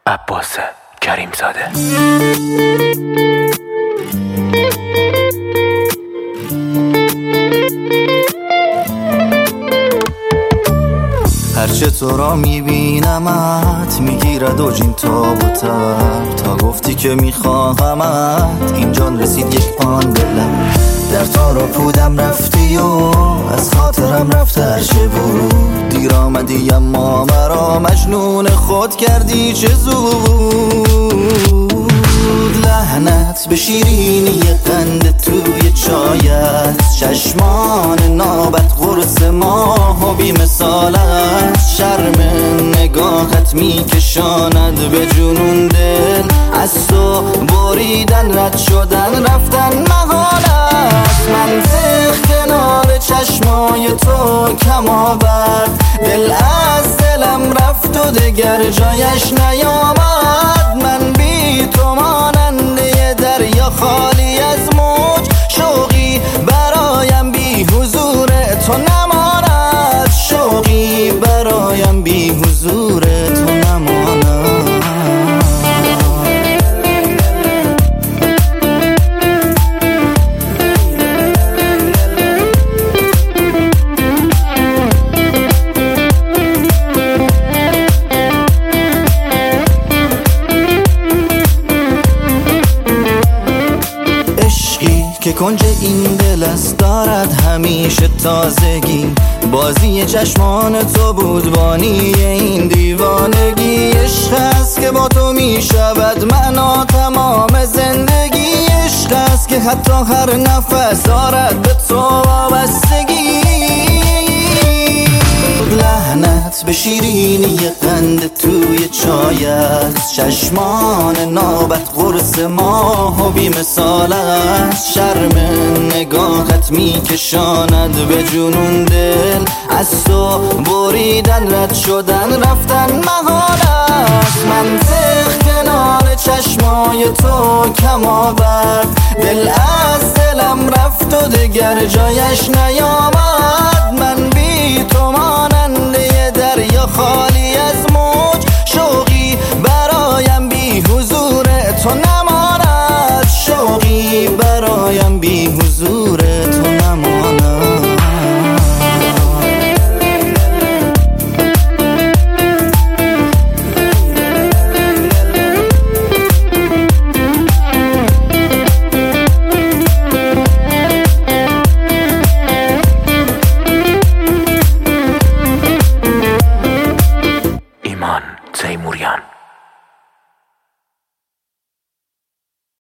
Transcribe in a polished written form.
عباس کریم زاده. هرچه تو را میبینمت میگیرد و جین تاب و تب، تا گفتی که میخواهمت این جان رسید یک آن دلم. در تارا پودم رفتی و از خاطرم رفت هرچه بود، دیر آمدی اما مرا مجنون خود کردی چه زود. لعنت به شیرینی قند توی چایت، چشمان نابت قرص ماه و بی مثالت، شرم نگاهت میکشاند به جنون دل، از تو بریدن رد شدن رفتن محالت. منطق کنار چشمای تو کم آورد، دل از دلم رفت و دگر جایش نیامد. من بی تو ماننده دریا خالی از موج، شوقی برایم بی حضور تو نماند، شوقی برایم بی حضور تو نماند. که کنج این دل است دارد همیشه تازگی، بازی چشمان تو بود بانی این دیوانگی. عشق است که با تو می شود معنا تمام زندگی، عشق است که حتی هر نفس دارد به تو وابستگی. لعنت به شیرینی قند توی چایت، چشمان نابت قرص ماه و بی مثالت، شرم نگاهت میکشاند به جنون دل، از تو بریدن رد شدن رفتن محالت. منطق کنار چشمای تو کم آورد، دل از دلم رفت و دگر جایش نیامد. من بی تو ماننده دریا